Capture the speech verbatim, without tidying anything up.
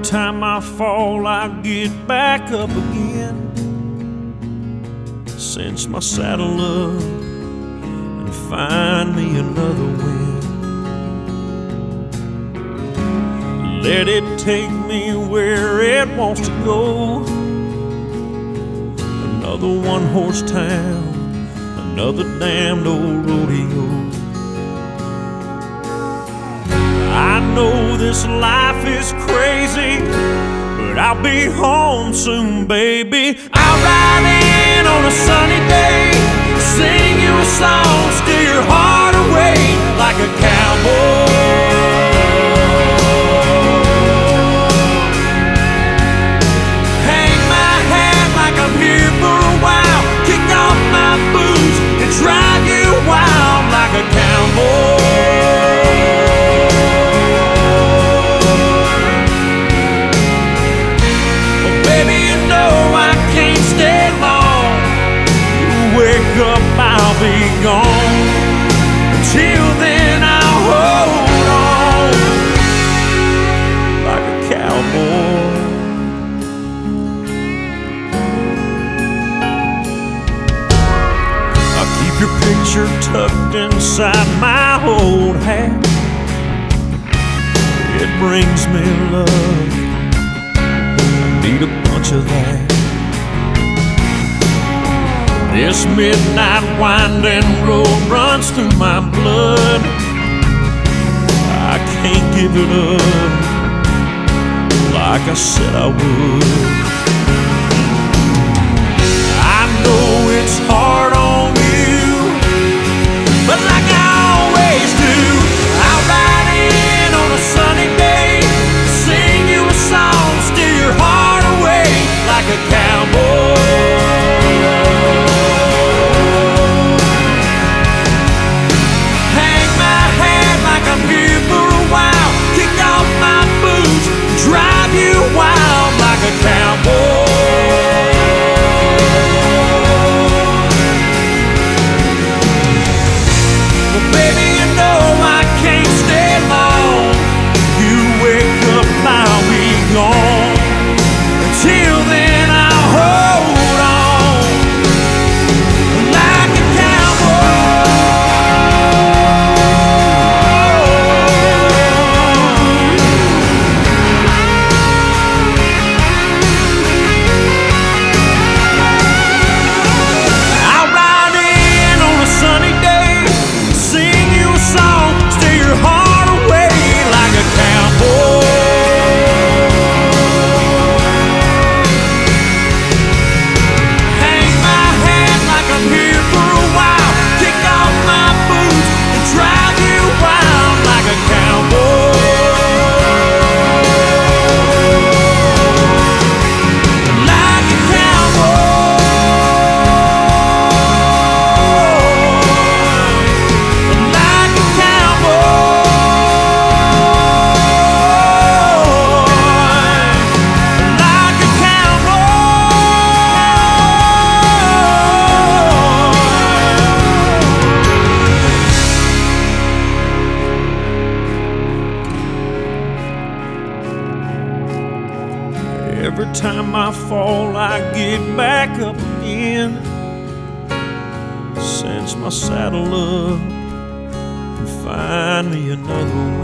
time I fall, I get back up again. Cinch my saddle up and find me another wind. Let it take me where it wants to go. Another one-horse town, another damned old rodeo. I know this life is crazy, but I'll be home soon, baby. I'll ride in on a sunny day, sing you a song, steal your heart away like a cowboy. Hang my hat like I'm here for a while, kick off my boots and drive you wild like a cowboy. I'll be gone. Until then I'll hold on like a cowboy. I'll keep your picture tucked inside my old hat. It brings me love, I need a bunch of that. This midnight winding road runs through my blood. I can't give it up like I said I would. I know it's hard on you, but like I always do, I'll ride in on a sunny day, sing you a song, steal your heart away like a cowboy. Drive you wild like a cowboy. Well, baby, you know I can't stay long. You wake up, I'll be gone. Until then, I'll hold on like a Every time I fall, I get back up again. Cinch my saddle up and find me another one.